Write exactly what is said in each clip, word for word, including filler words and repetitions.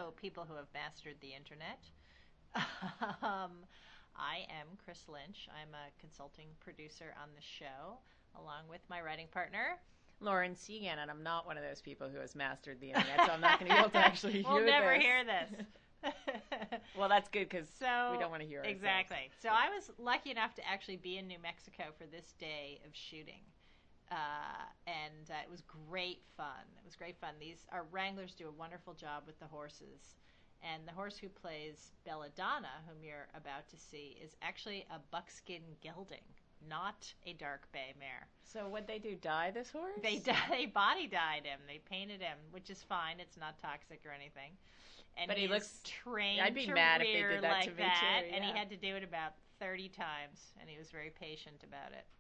Hello, people who have mastered the internet. um, I am Chris Lynch. I'm a consulting producer on the show, along with my writing partner, Lauren Segan, and I'm not one of those people who has mastered the internet, so I'm not going to be able to actually hear this. We'll never hear this. Well, that's good because so, we don't want to hear it. Exactly. So I was lucky enough to actually be in New Mexico for this day of shooting. Uh, and uh, it was great fun. It was great fun. These our wranglers do a wonderful job with the horses. And the horse who plays Belladonna, whom you're about to see, is actually a buckskin gelding, not a dark bay mare. So what'd they do, dye this horse? They, they body dyed him. They painted him, which is fine. It's not toxic or anything. And but he looks trained I'd be to mad rear if they did that like to me that, too, yeah. And he had to do it about thirty times, and he was very patient about it.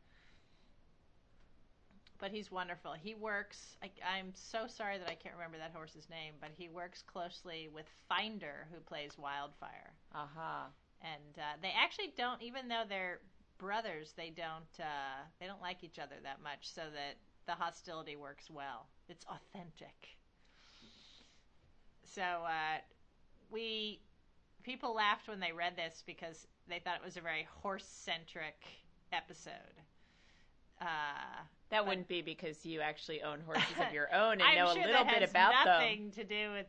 But he's wonderful. He works, I, I'm so sorry that I can't remember that horse's name, but he works closely with Finder, who plays Wildfire. Aha. Uh-huh. And uh, they actually don't, even though they're brothers, they don't uh, they don't like each other that much, so that the hostility works well. It's authentic. So uh, we, people laughed when they read this because they thought it was a very horse-centric episode. Uh, that wouldn't be because you actually own horses of your own and I'm know sure a little that bit has about nothing them. to do with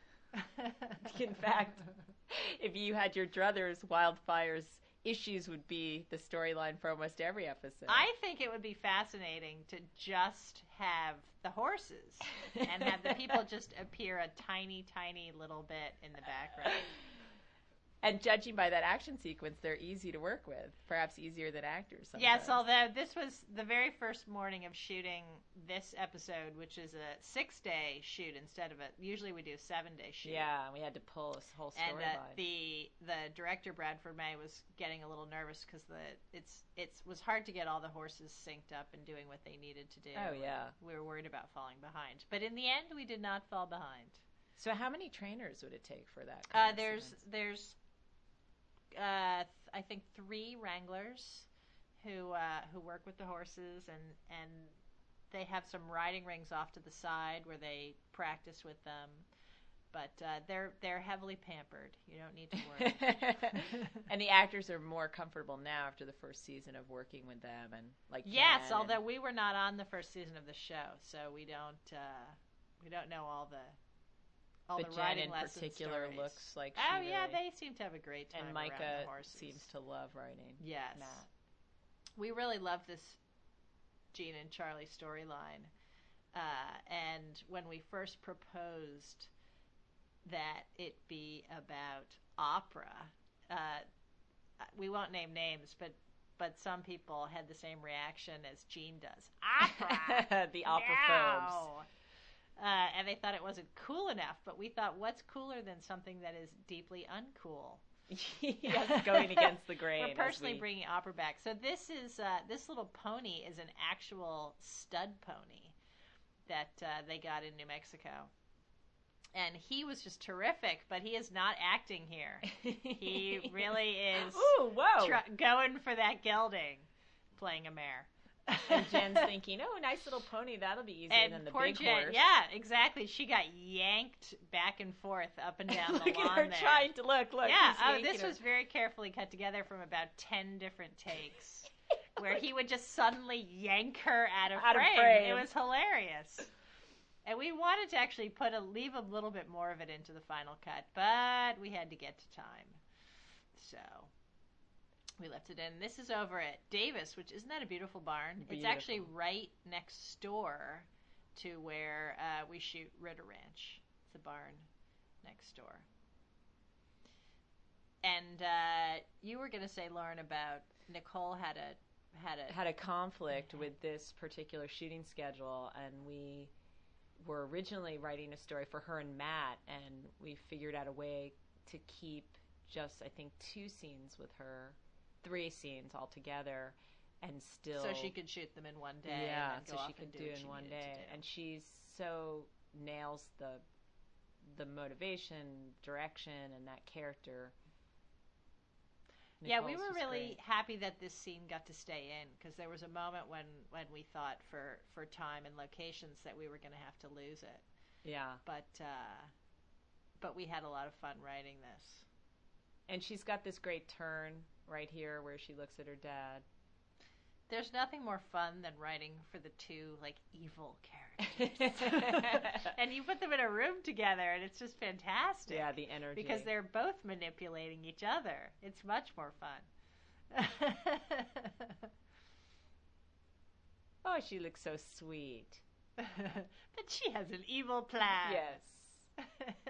it. In fact, if you had your druthers, Wildfire's issues would be the storyline for almost every episode. I think it would be fascinating to just have the horses and have the people just appear a tiny, tiny little bit in the background. And judging by that action sequence, they're easy to work with. Perhaps easier than actors sometimes. Yes, although this was the very first morning of shooting this episode, which is a six-day shoot instead of a... Usually we do a seven-day shoot. Yeah, we had to pull this whole storyline. And uh, the the director, Bradford May, was getting a little nervous because the it's it's was hard to get all the horses synced up and doing what they needed to do. Oh, yeah. We were worried about falling behind. But in the end, we did not fall behind. So how many trainers would it take for that? Uh, there's sequence? there's... Uh, th- I think three wranglers who uh, who work with the horses, and, and they have some riding rings off to the side where they practice with them. But uh, they're they're heavily pampered. You don't need to worry. And the actors are more comfortable now after the first season of working with them, and like yes, Ken although and... we were not on the first season of the show, so we don't uh, we don't know all the. All but the Jen riding in lesson particular stories. Looks like oh she yeah, really... they seem to have a great time. And around Micah the horses. seems to love writing. Yes, Matt. We really love this Gene and Charlie storyline, uh, and when we first proposed that it be about opera, uh, we won't name names, but but some people had the same reaction as Gene does. Opera, the opera no. phobes. Uh, and they thought it wasn't cool enough, but we thought, what's cooler than something that is deeply uncool? Yes, going against the grain. We're personally we... bringing opera back. So this is uh, this little pony is an actual stud pony that uh, they got in New Mexico, and he was just terrific. But he is not acting here. He really is. Ooh, whoa! Tr- going for that gelding, playing a mare. And Jen's thinking, oh, nice little pony, that'll be easier and than the poor big Jen, horse. Yeah, exactly. She got yanked back and forth up and down look the lawn at her there. trying to look, look. Yeah, oh, this her. was very carefully cut together from about ten different takes, where he would just suddenly yank her out of, out frame. of frame. It was hilarious. And we wanted to actually put a leave a little bit more of it into the final cut, but we had to get to time. So we left it in. This is over at Davis, which isn't that a beautiful barn? Beautiful. It's actually right next door to where uh, we shoot Ritter Ranch. It's a barn next door. And uh, you were going to say, Lauren, about Nicole had a had a had a conflict with this particular shooting schedule, and we were originally writing a story for her and Matt, and we figured out a way to keep just I think two scenes with her. Three scenes altogether, and still so she could shoot them in one day. Yeah, and then so go she off could and do what in she one needed day, to do. and she's so nails the the motivation, direction, and that character. Yeah, we Nicole's were was really great. happy that this scene got to stay in, because there was a moment when when we thought for for time and locations that we were going to have to lose it. Yeah, But uh, but we had a lot of fun writing this. And she's got this great turn right here where she looks at her dad. There's nothing more fun than writing for the two, like, evil characters. And you put them in a room together, and it's just fantastic. Yeah, the energy. Because they're both manipulating each other. It's much more fun. Oh, she looks so sweet. But she has an evil plan. Yes.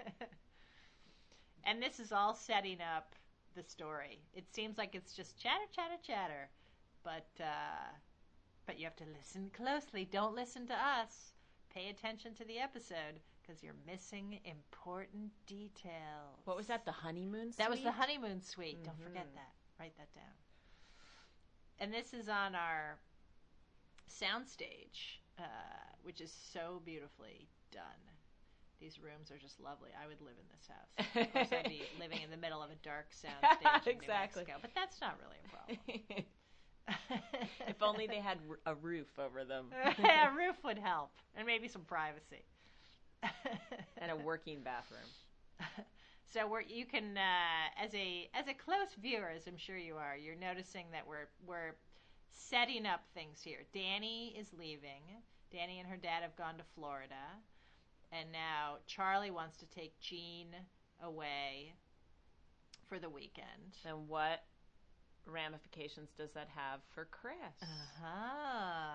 And this is all setting up the story. It seems like it's just chatter, chatter, chatter. But uh, but you have to listen closely. Don't listen to us. Pay attention to the episode because you're missing important details. What was that, the honeymoon suite? That was the honeymoon suite. Mm-hmm. Don't forget that. Write that down. And this is on our soundstage, uh, which is so beautifully done. These rooms are just lovely. I would live in this house. Of course, I'd be living in the middle of a dark soundstage in exactly. New Mexico, but that's not really a problem. If only they had a roof over them. Yeah, a roof would help, and maybe some privacy. And a working bathroom. So we're, you can, uh, as a as a close viewer, as I'm sure you are, you're noticing that we're we're setting up things here. Danny is leaving. Danny and her dad have gone to Florida, and now Charlie wants to take Jean away for the weekend. And what ramifications does that have for Chris? Uh-huh.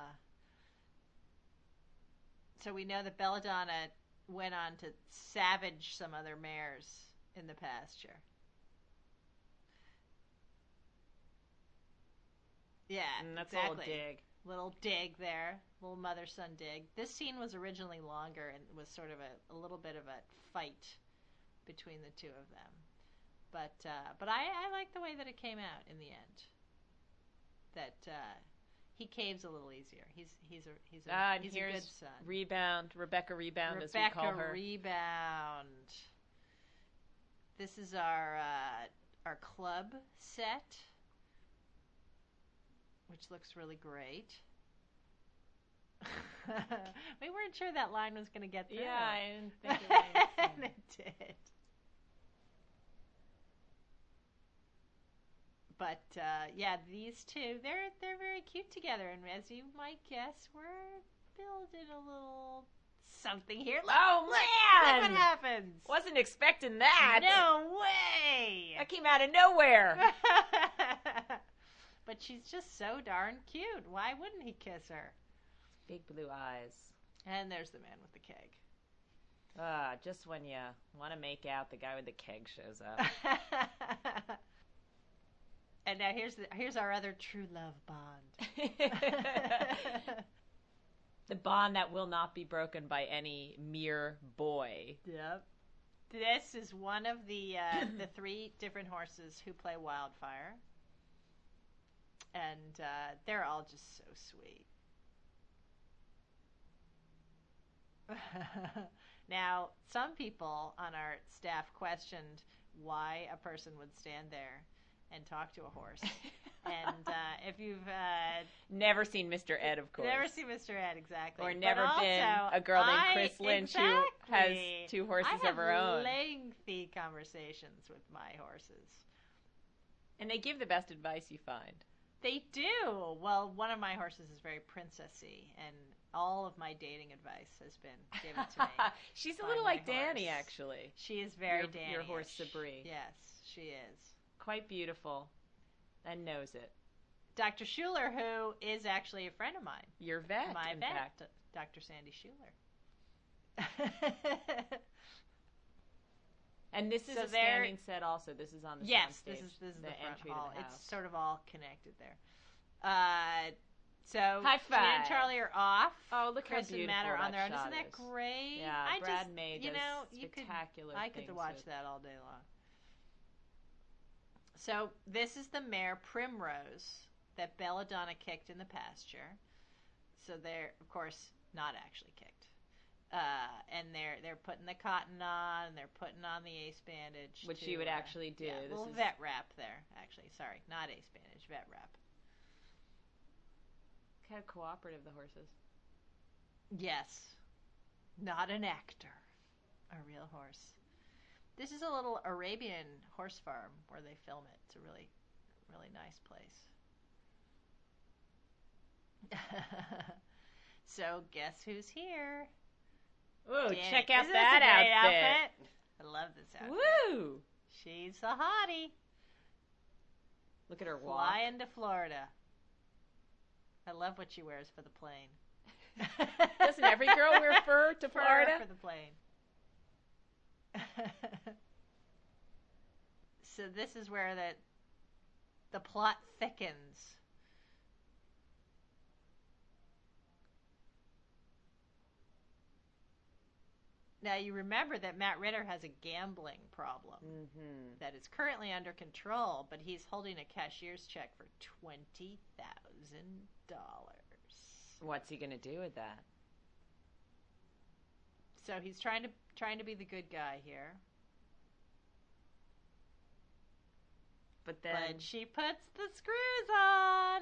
So we know that Belladonna went on to savage some other mares in the pasture. Yeah, and that's exactly. a little dig. Little dig there. Little mother-son dig. This scene was originally longer and was sort of a, a little bit of a fight between the two of them. But uh, but I, I like the way that it came out in the end. That uh, he caves a little easier. He's he's a he's a, ah, and he's here's a good son. Rebound, Rebecca Rebound, Rebecca as we call her. Rebound. This is our uh, our club set, which looks really great. We weren't sure that line was going to get through. Yeah, I didn't think it was. And it did. But uh, yeah, these two, they're they're very cute together, and as you might guess, we're building a little something here. Look, Oh look, man! look what happens. Wasn't expecting that. No way! That came out of nowhere. But she's just so darn cute. Why wouldn't he kiss her? Big blue eyes. And there's the man with the keg. Ah, just when you want to make out, the guy with the keg shows up. And now here's the, here's our other true love bond. The bond that will not be broken by any mere boy. Yep. This is one of the uh, the three different horses who play Wildfire. And uh, they're all just so sweet. Now, some people on our staff questioned why a person would stand there and talk to a horse. And uh, if you've uh, never seen Mister Ed, of course. never seen Mister Ed, exactly. Or But never also, been a girl named I- Chris Lynch exactly. who has two horses I have of her own. lengthy conversations with my horses. And they give the best advice you find. They do. Well, one of my horses is very princessy, and all of my dating advice has been given to me. She's a by little my like Danny, horse. actually. She is very Your- Danny. your horse, Sabri. Yes, she is. Quite beautiful. And knows it. Doctor Schuler, who is actually a friend of mine. Your vet, my in vet, fact. D- Doctor Sandy Schuler. And this is So a there- standing set also. This is on the Yes, soundstage, this is this is the, front entry hall. to the house. It's sort of all connected there. Uh, so High Jean and five. Charlie are off. Oh, look Chris how beautiful and Matt are that on their own. shot Isn't that is. great? Yeah, I Brad just, May you does know, you could, spectacular I could things watch with- that all day long. So this is the mare Primrose that Belladonna kicked in the pasture. So they're, of course, not actually kicked. Uh, and they're they're putting the cotton on, and they're putting on the ace bandage. Which to, you would uh, actually do. Yeah, a This little is- vet wrap there, actually. Sorry, not ace bandage, vet wrap. Look how cooperative the horse is. Yes. Not an actor. A real horse. This is a little Arabian horse farm where they film it. It's a really, really nice place. So guess who's here? Ooh, Danny. check out Isn't that this a great outfit. outfit. I love this outfit. Woo! She's a hottie. Look at her walk. Flying to Florida. I love what she wears for the plane. Doesn't every girl wear fur to Fur Florida? for the plane. So this is where the the plot thickens. Now you remember that Matt Ritter has a gambling problem Mm-hmm. that is currently under control, but he's holding a cashier's check for twenty thousand dollars. What's he going to do with that? So he's trying to trying to be the good guy here. But then But she puts the screws on.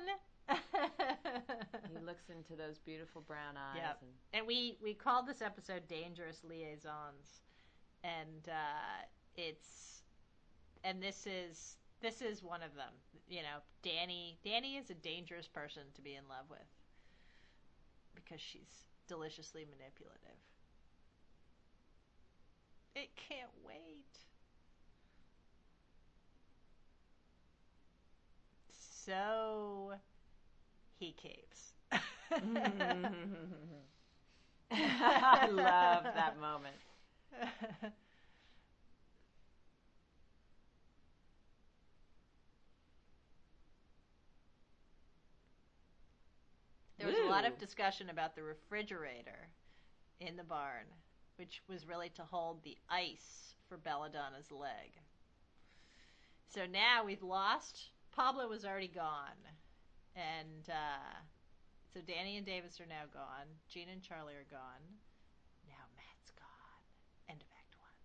he looks into those beautiful brown eyes. Yep. And And we, we called this episode Dangerous Liaisons. And uh, it's and this is this is one of them. You know, Danny Danny is a dangerous person to be in love with because she's deliciously manipulative. It can't wait. So he caves. I love that moment. There was a lot Woo. of discussion about the refrigerator in the barn, which was really to hold the ice for Belladonna's leg. So now we've lost. Pablo was already gone. And uh, so Danny and Davis are now gone. Gina and Charlie are gone. Now Matt's gone. End of Act One.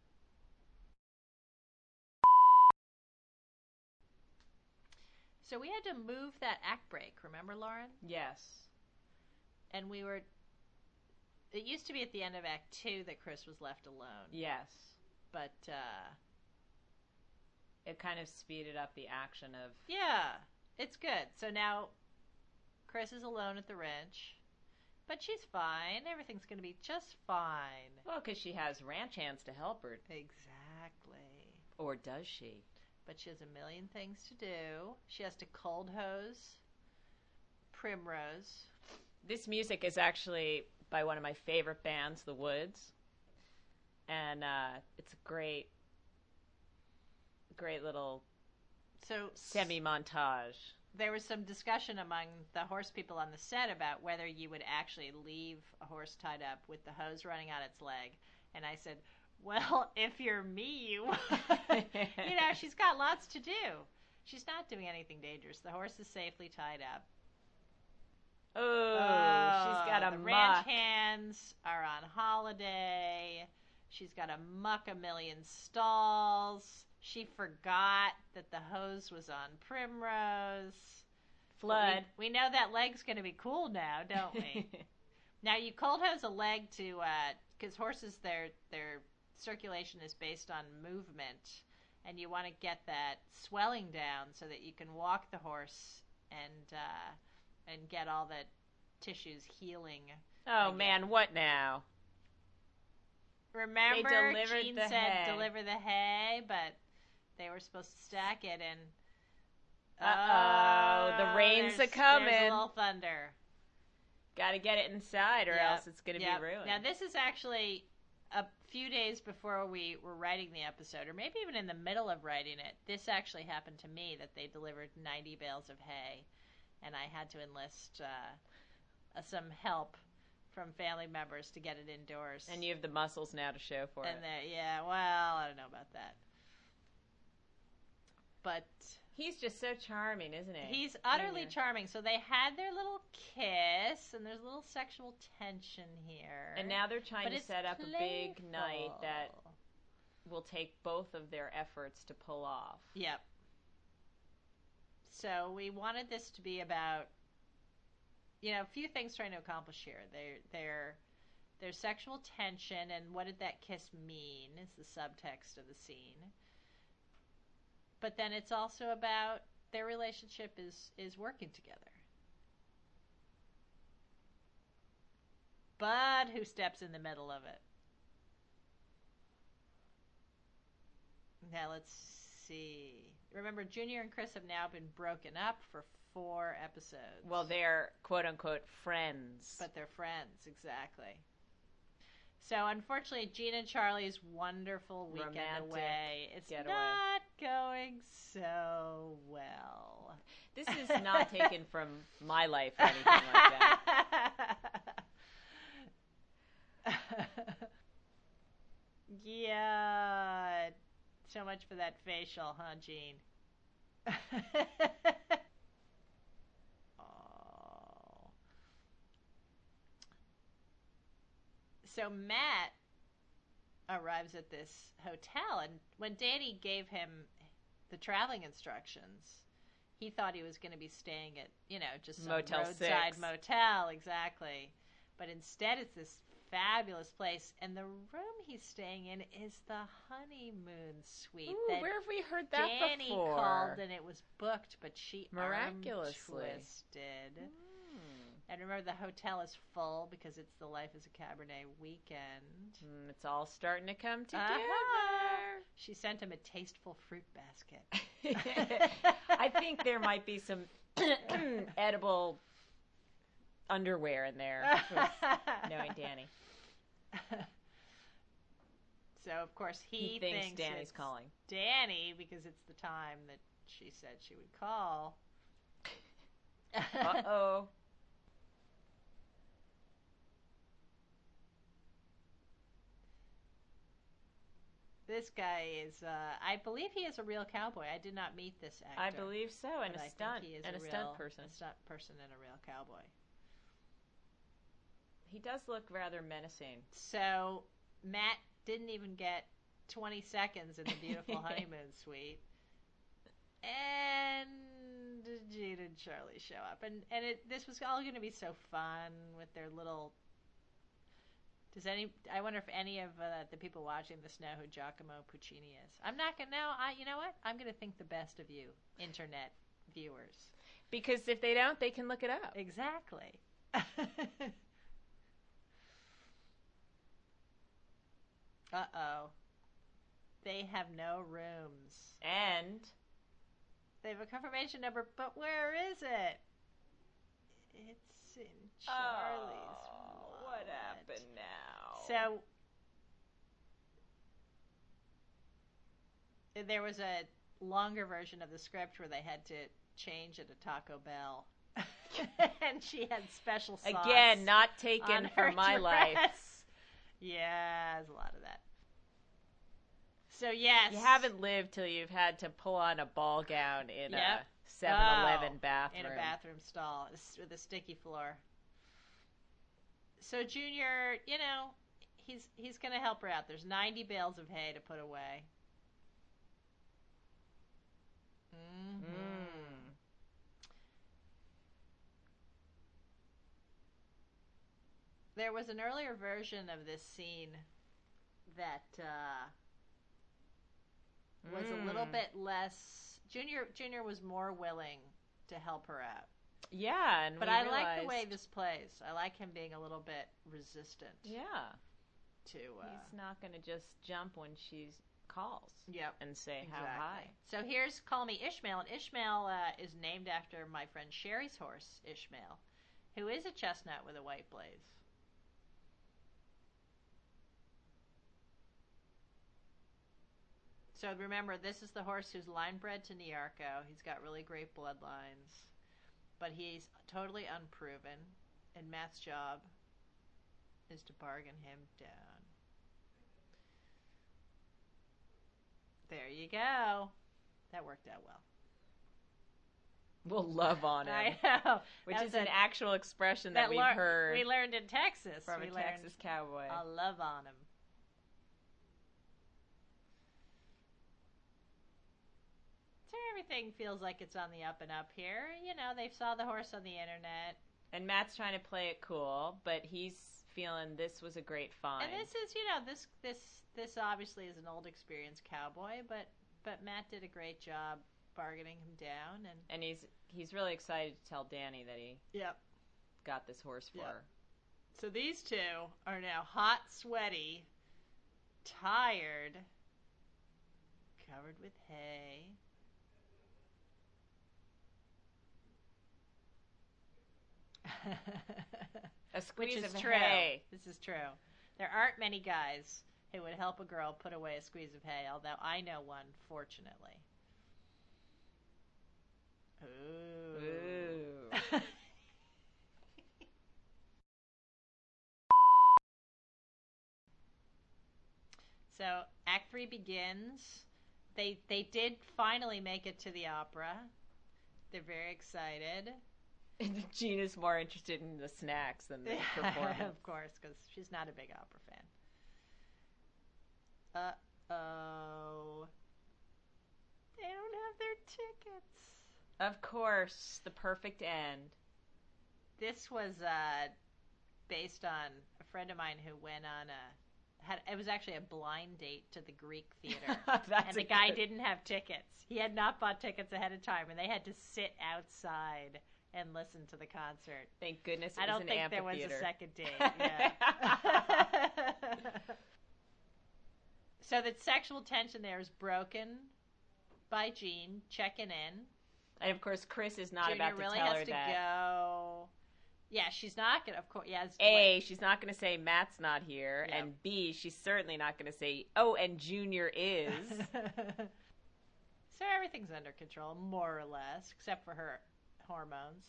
So we had to move that act break, remember, Lauren? Yes. And we were. It used to be at the end of Act Two that Chris was left alone. Yes. But, uh. It kind of speeded up the action of... Yeah, it's good. So now Chris is alone at the ranch. But she's fine. Everything's going to be just fine. Well, because she has ranch hands to help her. Exactly. Or does she? But she has a million things to do. She has to cold hose Primrose. This music is actually by one of my favorite bands, The Woods. And uh, it's a great, great little So semi-montage. there was some discussion among the horse people on the set about whether you would actually leave a horse tied up with the hose running on its leg. And I said, well, if you're me, you would. You know, she's got lots to do. She's not doing anything dangerous. The horse is safely tied up. Oh, she's got a the muck. ranch hands are on holiday. She's got to muck a million stalls. She forgot that the hose was on Primrose. Flood. We, we know that leg's going to be cool now, don't we? Now you cold hose a leg to, because uh, horses, their their circulation is based on movement, and you want to get that swelling down so that you can walk the horse and uh, and get all the tissues healing. Oh, again. man, what now? Remember, They delivered Gene the said hay. deliver the hay, but they were supposed to stack it, and Uh-oh, the rains there's, are coming. There's a little thunder. Got to get it inside or Yep, else it's going to yep. be ruined. Now, this is actually a few days before we were writing the episode, or maybe even in the middle of writing it. This actually happened to me, that they delivered ninety bales of hay, and I had to enlist uh, uh, some help from family members to get it indoors. And you have the muscles now to show for and it. the, yeah, well, I don't know about that. But He's just so charming, isn't he? he's utterly Junior. charming. So they had their little kiss, and there's a little sexual tension here. And now they're trying But to it's set up a big night playful. that will take both of their efforts to pull off. Yep. So we wanted this to be about, you know, a few things trying to accomplish here. They're they're there's sexual tension, and what did that kiss mean is the subtext of the scene. But then it's also about their relationship is, is working together. But who steps in the middle of it? Now let's see. Remember, Junior and Chris have now been broken up for four episodes. Well, they're quote-unquote friends. But they're friends, exactly. So, unfortunately, Gina and Charlie's wonderful weekend Romantic away, it's getaway. not going so well. This is not taken from my life or anything like that. Yeah. So much for that facial, huh, Gene? Oh. So Matt arrives at this hotel, and when Danny gave him the traveling instructions, he thought he was going to be staying at, you know, just some Motel roadside six. motel, exactly. But instead, it's this fabulous place, and the room he's staying in is the honeymoon suite. Ooh, that where have we heard that Danny before? called, and it was booked, but she Miraculously. arm twisted. Mm. And remember, the hotel is full because it's the Life as a Cabernet weekend. Mm, it's all starting to come together. Uh-huh. She sent him a tasteful fruit basket. I think there might be some edible underwear in there, knowing Danny. So, of course, he, He thinks thinks Danny's it's calling. Danny because it's the time that she said she would call. Uh-oh. This guy is, uh, I believe he is a real cowboy. I did not meet this actor. I believe so, and but a I stunt, think he is and a, a real, stunt person. A stunt person and a real cowboy. He does look rather menacing. So Matt didn't even get twenty seconds in the beautiful honeymoon suite, and Gene and Charlie show up, and and it, this was all going to be so fun with their little. Does any? I wonder if any of uh, the people watching this know who Giacomo Puccini is. I'm not gonna know. I, you know what? I'm gonna think the best of you, internet viewers. Because if they don't, they can look it up. Exactly. Uh-oh. They have no rooms. And They have a confirmation number, but where is it? It's in Charlie's oh, wallet. what happened now? So there was a longer version of the script where they had to change at a Taco Bell. And she had special sauce. Again, not taken on from her my dress. life. Yeah, there's a lot of that. So yes, You haven't lived till you've had to pull on a ball gown in Yep. a seven eleven Oh, bathroom. in a bathroom stall with a sticky floor. So Junior, you know, he's he's going to help her out. There's ninety bales of hay to put away. Mm-hmm. Mm. There was an earlier version of this scene that uh, was a little Mm. bit less. Junior Junior was more willing to help her out. Yeah, and But we I like the way realized- this plays. I like him being a little bit resistant Yeah, to. Uh, he's not going to just jump when she calls yep. and say Exactly. how high. So here's Call Me Ishmael, and Ishmael uh, is named after my friend Sherry's horse, Ishmael, who is a chestnut with a white blaze. So remember, this is the horse who's line bred to Niarco. He's got really great bloodlines, but he's totally unproven, and Matt's job is to bargain him down. There you go. That worked out well. We'll love on him. I know. Which That is was an a- actual expression that, we've lear- heard we learned in Texas. from we a learned Texas cowboy. a love on him. So everything feels like it's on the up and up here. You know, they saw the horse on the internet. And Matt's trying to play it cool, but he's feeling this was a great find. And this is, you know, this this this obviously is an old experienced cowboy, but but Matt did a great job bargaining him down, and and he's he's really excited to tell Danny that he yep got this horse for yep. her. So these two are now hot, sweaty, tired, covered with hay. A squeeze Which is of true. hay. This is true. There aren't many guys who would help a girl put away a squeeze of hay, although I know one, fortunately. Ooh. Ooh. So Act Three begins. They they did finally make it to the opera. They're very excited. Gina's more interested in the snacks than the performance. Of course, because she's not a big opera fan. Uh-oh. They don't have their tickets. Of course, the perfect end. This was uh, based on a friend of mine who went on a... Had, it was actually a blind date to the Greek theater. And the guy good... didn't have tickets. He had not bought tickets ahead of time, and they had to sit outside and listen to the concert. Thank goodness it I don't was an think amphitheater. There was a second date. Yeah. So the sexual tension there is broken by Jean checking in. And of course, Chris is not Junior about to really tell has her to that. Go. Yeah, she's not gonna. Of course, yeah. A, what? She's not gonna say Matt's not here, Yep. and B, she's certainly not gonna say, oh, and Junior is. So everything's under control, more or less, except for her hormones.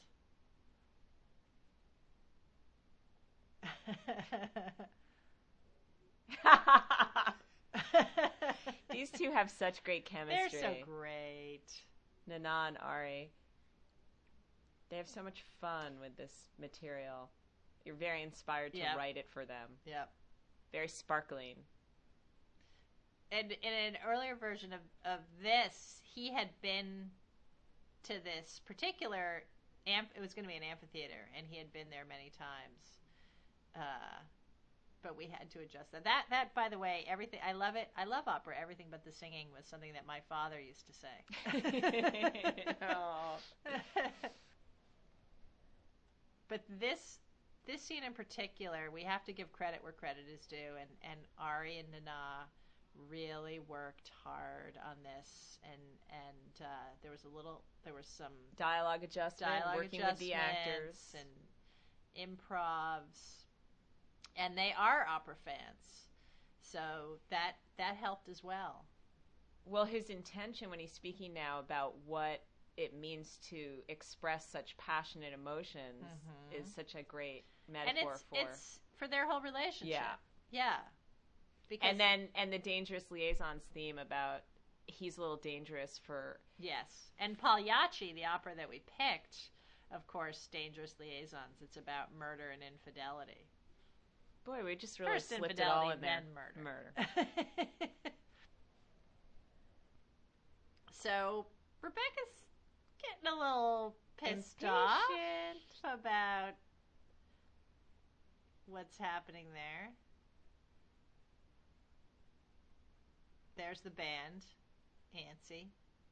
These two have such great chemistry. They're so great. Nana and Ari. They have so much fun with this material. You're very inspired to yep. write it for them. Yep. Very sparkling. And in an earlier version of, of this, he had been to this particular amp. It was going to be an amphitheater, and he had been there many times. Uh, but we had to adjust that. That, that, by the way, everything. I love it. I love opera. Everything but the singing was something that my father used to say. Oh. But this this scene in particular, we have to give credit where credit is due, and, and Ari and Nana really worked hard on this, and and uh, there was a little, there was some dialogue adjustment, dialogue working with the actors, and improvs, and they are opera fans, so that that helped as well. Well, his intention when he's speaking now about what it means to express such passionate emotions mm-hmm. is such a great metaphor and it's, for it's for their whole relationship. Yeah, yeah. Because and then and the dangerous liaisons theme about he's a little dangerous for yes, and Pagliacci, the opera that we picked, of course, Dangerous Liaisons. It's about murder and infidelity. Boy, we just really First slipped infidelity, it all in then there. murder. Murder. So Rebecca's getting a little pissed Impatient. off about what's happening there. There's the band, Antsy.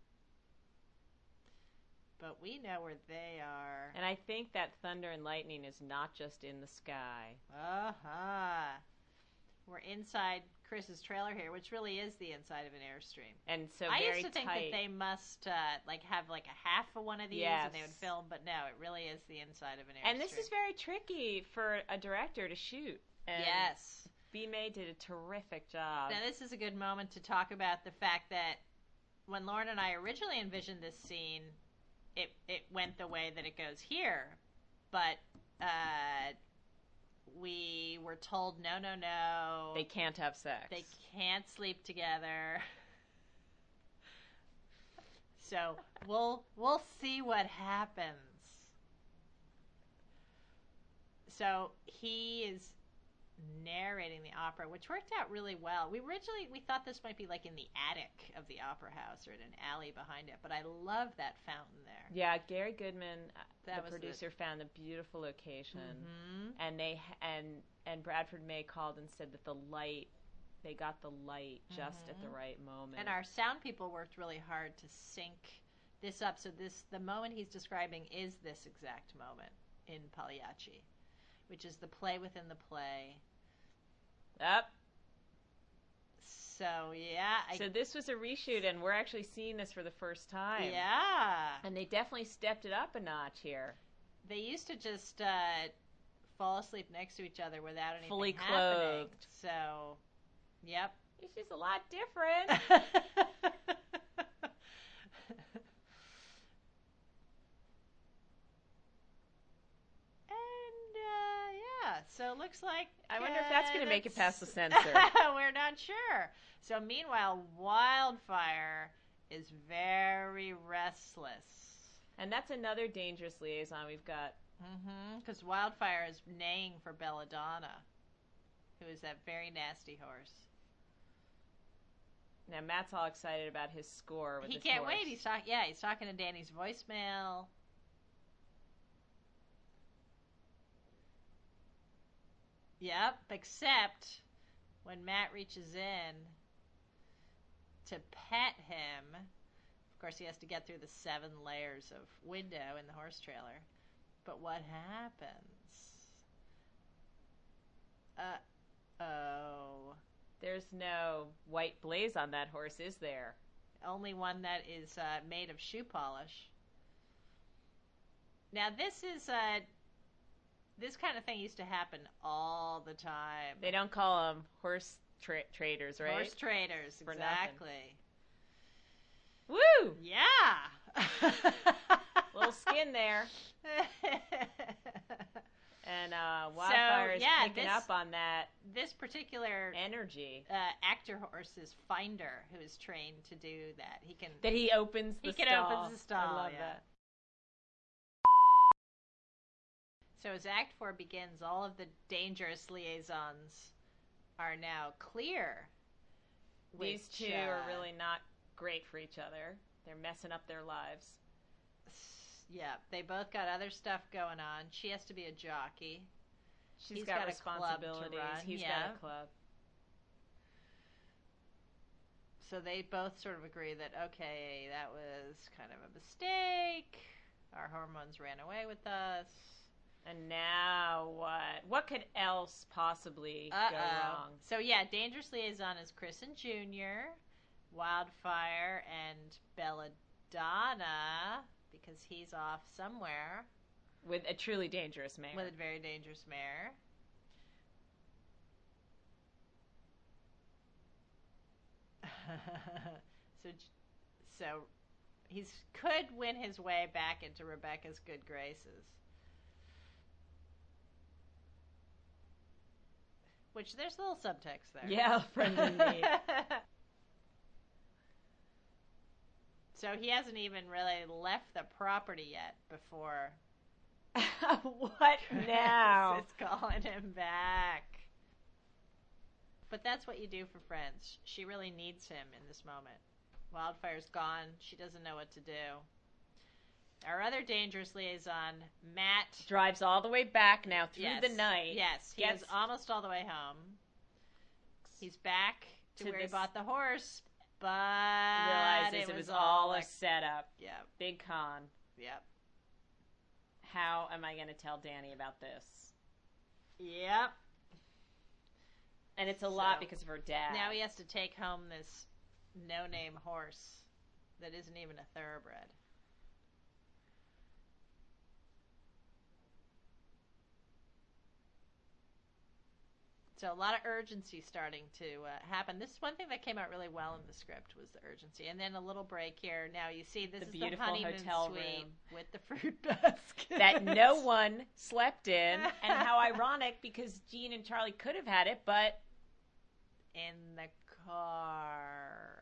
But we know where they are. And I think that thunder and lightning is not just in the sky. Uh-huh. We're inside Chris's trailer here, which really is the inside of an Airstream. And so I very used to think tight. that they must uh, like have like a half of one of these yes. and they would film, but no, it really is the inside of an Airstream. And this is very tricky for a director to shoot. And yes. B. May did a terrific job. Now this is a good moment to talk about the fact that when Lauren and I originally envisioned this scene, it it went the way that it goes here, but uh, we were told no, no, no. They can't have sex. They can't sleep together. So we'll we'll see what happens. So he is narrating the opera, which worked out really well. We originally we thought this might be like in the attic of the opera house or in an alley behind it, but I love that fountain there. Yeah, Gary Goodman, That the was producer, the- found a beautiful location, Mhm. and they and and Bradford May called and said that the light, they got the light just at the Mhm. right moment. And our sound people worked really hard to sync this up. So this the moment he's describing is this exact moment in Pagliacci, which is the play within the play. Up. So yeah, I, So this was a reshoot, and we're actually seeing this for the first time. yeah. And they definitely stepped it up a notch here. They used to just uh, fall asleep next to each other without anything Fully happening. clothed. So, yep. It's just a lot different. And uh, yeah, so it looks like I wonder if that's uh, going to make it that's- past the censor. We're not sure. So meanwhile, Wildfire is very restless. And that's another dangerous liaison we've got. Because Wildfire is neighing for Belladonna, who is that very nasty horse. Now Matt's all excited about his score with He this can't horse. wait. He's talking. Yeah, he's talking to Danny's voicemail. Yep, except when Matt reaches in to pet him, of course he has to get through the seven layers of window in the horse trailer. But what happens? Uh-oh. There's no white blaze on that horse, is there? Only one that is uh, made of shoe polish. Now this is uh, this kind of thing used to happen all the time. They don't call them horse tra- traders, right? Horse traders, For exactly. Woo! Yeah. Little skin there. And uh, Wildfire is yeah, picking this- up on that This particular energy. uh, actor horse is Finder, who is trained to do that. He can That he opens the he can stall. opens the stall. I love yeah. that. So as Act Four begins, all of the dangerous liaisons are now clear. These which, two uh, are really not great for each other. They're messing up their lives. Yeah, they both got other stuff going on. She has to be a jockey. She's He's got, got a club to responsibilities. run, He's yeah. got a club. So they both sort of agree that, okay, that was kind of a mistake. Our hormones ran away with us. And now what? What could else possibly Uh-oh. go wrong? So yeah, Dangerous Liaison is Kristen Junior, Wildfire, and Belladonna, because he's off somewhere With a truly dangerous man. with a very dangerous mare. so, so he's could win his way back into Rebecca's good graces. Which there's a little subtext there. Yeah, friend in need. So he hasn't even really left the property yet before What now? Chris is calling him back. But that's what you do for friends. She really needs him in this moment. Wildfire's gone. She doesn't know what to do. Our other dangerous liaison, Matt, Drives all the way back now through yes, the night. Yes, he Gets- is almost all the way home. He's back to, To where he this- bought the horse, but Realizes it was, all a setup. Yep, Big con. yep, How am I going to tell Danny about this? yep. And it's a lot So, because of her dad. Now he has to take home this no-name horse that isn't even a thoroughbred. So a lot of urgency starting to uh, happen. This is one thing that came out really well in the script was the urgency. And then a little break here. Now you see this The is beautiful the honeymoon hotel suite room. with the fruit basket. that no one slept in. And how ironic, because Jean and Charlie could have had it, but in the car.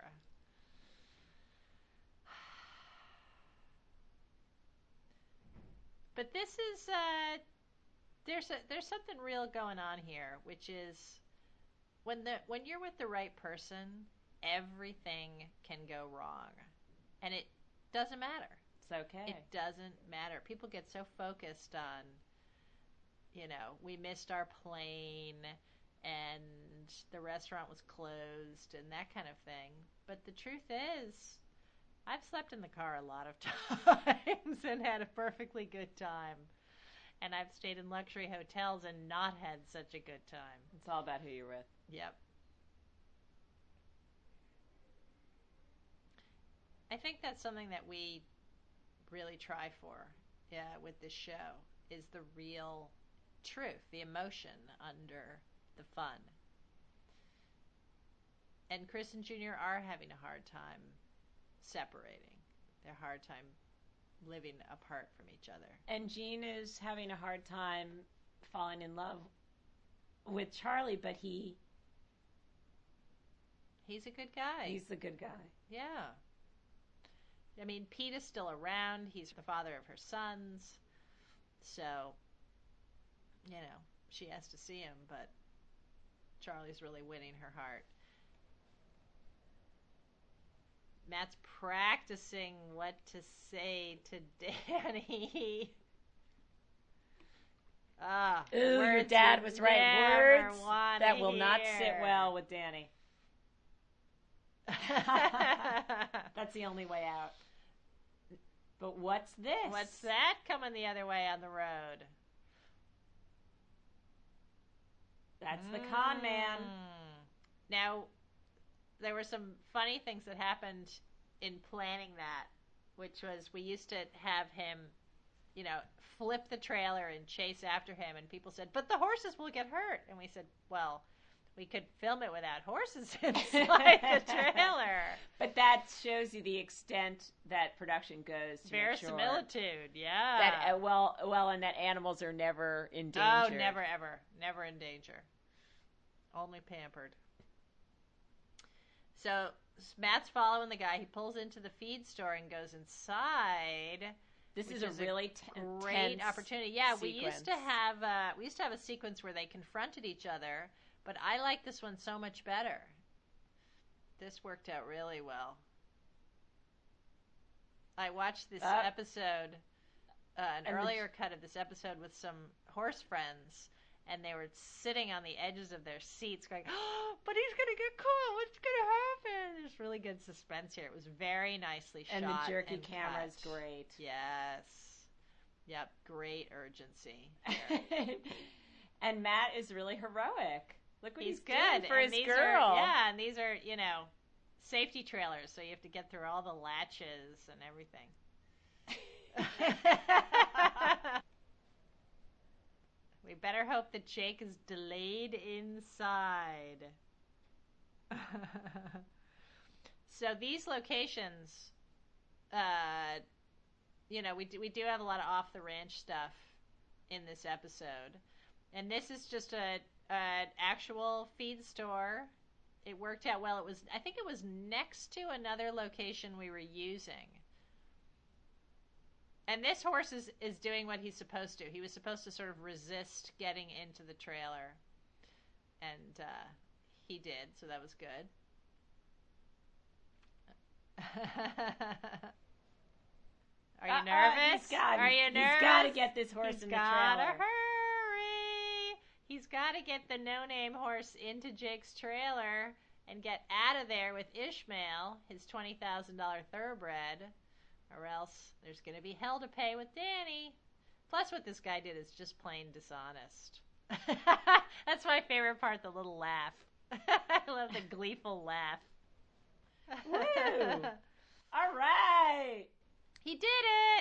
But this is uh there's a, there's something real going on here, which is when the when you're with the right person, everything can go wrong, and it doesn't matter. It's okay. It doesn't matter. People get so focused on, you know, we missed our plane and the restaurant was closed and that kind of thing. But the truth is, I've slept in the car a lot of times and had a perfectly good time. And I've stayed in luxury hotels and not had such a good time. It's all about who you're with. Yep. I think that's something that we really try for, yeah, with this show, is the real truth, the emotion under the fun. And Chris and Junior are having a hard time separating. They're hard time living apart from each other. And Gene is having a hard time falling in love with Charlie, but he... He's a good guy. He's the good guy. Yeah. I mean, Pete is still around. He's the father of her sons. So, you know, she has to see him, but Charlie's really winning her heart. Matt's practicing what to say to Danny. Ah, Ooh, your dad was right. Words that will not sit well with Danny. That's the only way out. But what's this? What's that coming the other way on the road? That's mm. the con man. Now, there were some funny things that happened in planning that, which was we used to have him, you know, flip the trailer and chase after him, and people said, but the horses will get hurt. And we said, well, we could film it without horses inside the trailer. But that shows you the extent that production goes to verisimilitude, sure yeah. That uh, well, well, and that animals are never in danger. Oh, never, ever, never in danger. Only pampered. So Matt's following the guy. He pulls into the feed store and goes inside. This is a is really a great opportunity. Yeah, sequence. we used to have uh, we used to have a sequence where they confronted each other. But I like this one so much better. This worked out really well. I watched this uh, episode, uh, an earlier the... cut of this episode with some horse friends, and they were sitting on the edges of their seats going, oh, but he's going to get caught. What's going to happen? There's really good suspense here. It was very nicely shot. And the jerky and camera cut. is great. Yes. Yep, great urgency. And Matt is really heroic. Look what he's, he's good doing for and his these girl. Are, yeah, and these are, you know, safety trailers, so you have to get through all the latches and everything. We better hope that Jake is delayed inside. So these locations, uh, you know, we do, we do have a lot of off the ranch stuff in this episode, and this is just a an actual feed store. It worked out well. It was, I think, it was next to another location we were using. And this horse is, is doing what he's supposed to. He was supposed to sort of resist getting into the trailer. And uh, he did, so that was good. Are you uh, nervous? Uh, he's got, Are you nervous? He's got to get this horse he's in the trailer. He's got to hurry. He's got to get the no-name horse into Jake's trailer and get out of there with Ishmael, his twenty thousand dollars thoroughbred. Or else there's going to be hell to pay with Danny. Plus, what this guy did is just plain dishonest. That's my favorite part, the little laugh. I love the gleeful laugh. Woo! All right! He did it!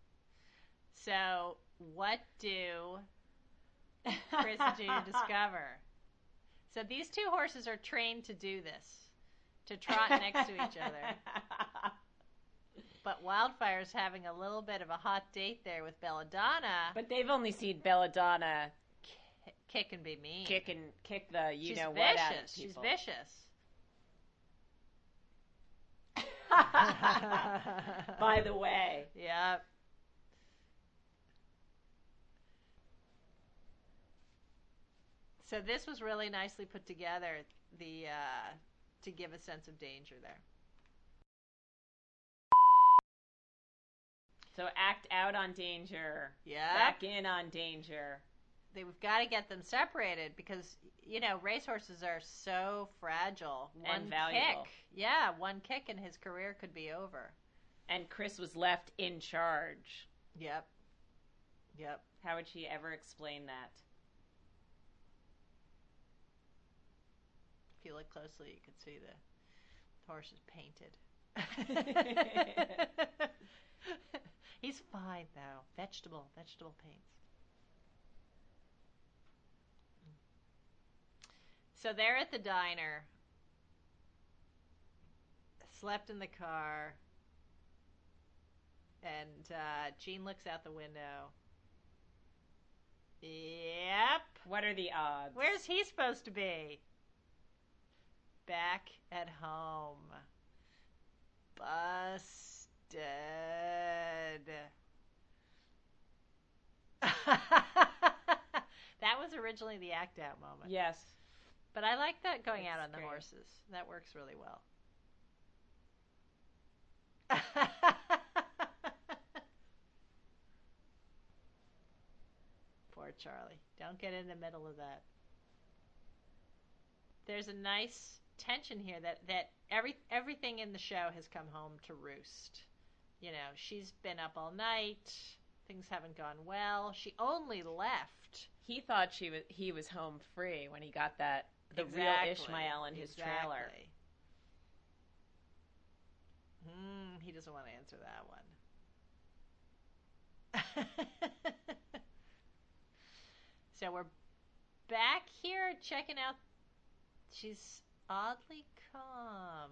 So, what do Chris and Junior discover? So these two horses are trained to do this, to trot next to each other. But Wildfire's having a little bit of a hot date there with Belladonna. But they've only seen Belladonna K- kick and be mean. Kick and kick the you She's know vicious. what out of people. She's vicious. By the way. Yep. So this was really nicely put together, the uh, to give a sense of danger there. So act out on danger. Yeah. Back in on danger. They, we've got to get them separated because, you know, racehorses are so fragile. One and valuable. kick. Yeah, one kick and his career could be over. And Chris was left in charge. Yep. Yep. How would she ever explain that? If you look closely, you can see the horse is painted. He's fine, though. Vegetable, vegetable paints. So they're at the diner. Slept in the car. And uh, Gene looks out the window. Yep. What are the odds? Where's he supposed to be? Back at home. Busted. That was originally the act out moment. Yes. But I like that going That's out on the great. horses. That works really well. Poor Charlie. Don't get in the middle of that. There's a nice tension here that, that every everything in the show has come home to roost. You know, she's been up all night. Things haven't gone well. She only left. He thought she was he was home free when he got that the exactly. real Ishmael in his exactly. trailer. Hmm, he doesn't want to answer that one. So we're back here checking out. She's oddly calm.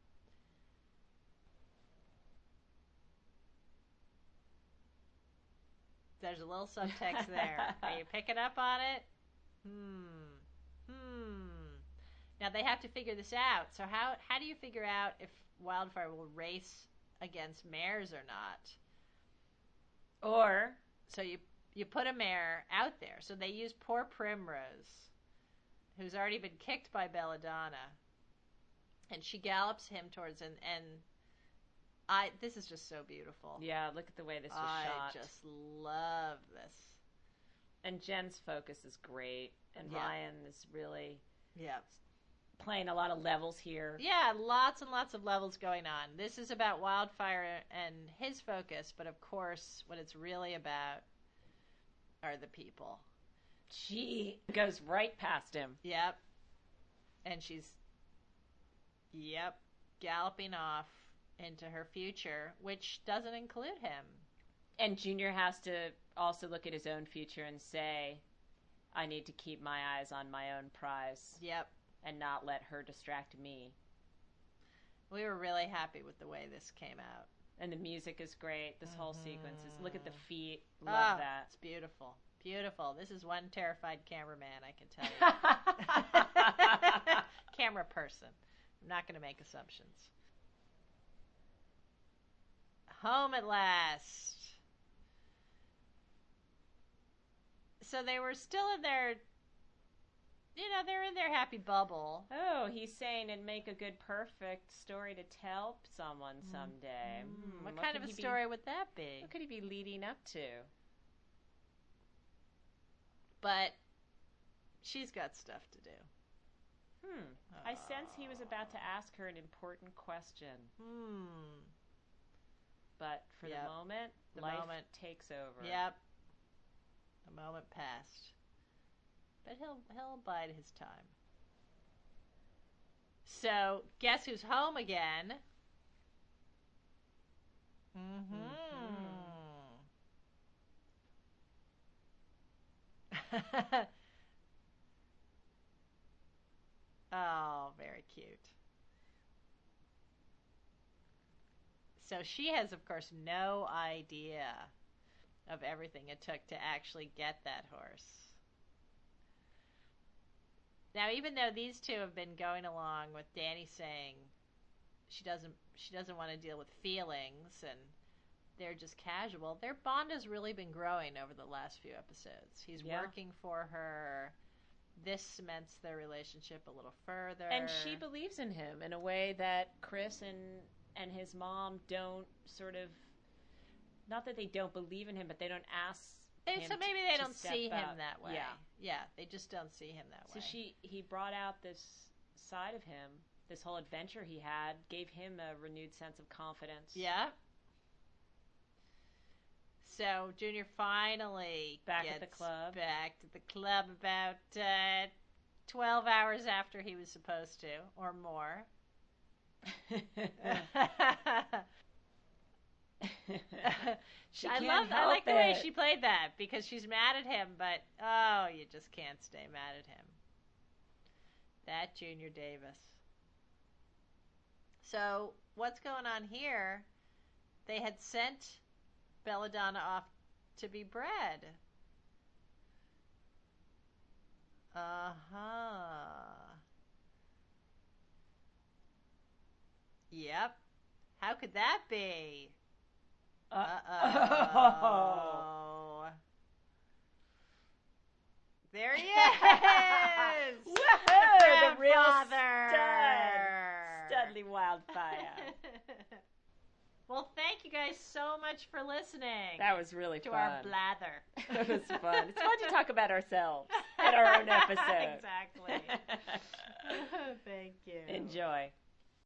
There's a little subtext there. Are you picking up on it? Hmm. Hmm. Now they have to figure this out. So how how do you figure out if Wildfire will race against mares or not? Or so you you put a mare out there. So they use poor Primrose, who's already been kicked by Belladonna, and she gallops him towards and and I this is just so beautiful. Yeah, look at the way this was I shot. I just love this. And Jen's focus is great, and yeah. Ryan is really yeah playing a lot of levels here. Yeah, lots and lots of levels going on. This is about Wildfire and his focus, but of course, what it's really about are the people. She goes right past him. Yep. And she's, yep, galloping off into her future, which doesn't include him. And Junior has to also look at his own future and say, I need to keep my eyes on my own prize. Yep. And not let her distract me. We were really happy with the way this came out. And the music is great. This mm-hmm. whole sequence is, look at the feet. Love oh, that. It's beautiful. Beautiful. This is one terrified cameraman, I can tell you. Camera person. I'm not going to make assumptions. Home at last. So they were still in their, you know, they're in their happy bubble. Oh, he's saying and make a good, perfect story to tell someone someday. Mm. Mm. What, what kind of a story be, would that be? What could he be leading up to? But she's got stuff to do. Hmm. Oh. I sense he was about to ask her an important question. Hmm. But for yep. the moment, the life moment takes over. Yep. The moment passed. But he'll he'll bide his time. So, guess who's home again? Mm-hmm. mm-hmm. Oh, very cute. So she has, of course, no idea of everything it took to actually get that horse. Now, even though these two have been going along with Danny saying she doesn't she doesn't want to deal with feelings and they're just casual, their bond has really been growing over the last few episodes. He's yeah. working for her. this cements their relationship a little further. And she believes in him in a way that Chris and and his mom don't sort of, not that they don't believe in him, but they don't ask they, him so maybe to, they to don't step see him up. that way. Yeah. Yeah, they just don't see him that So way. she he brought out this side of him, this whole adventure he had, gave him a renewed sense of confidence. Yeah. So Junior finally Back gets at the club. back to the club about uh, twelve hours after he was supposed to, or more. She I can't love. I help like the way it. she played that, because she's mad at him, but oh, you just can't stay mad at him. That Junior Davis. So what's going on here? They had sent Belladonna off to be bred. Uh huh. Yep. How could that be? Uh oh. There he is! Woohoo! The real grandfather! stud. Studley Wildfire. Well, thank you guys so much for listening That was really to fun. our blather. It was fun. It's fun to talk about ourselves in our own episode. Exactly. Thank you. Enjoy.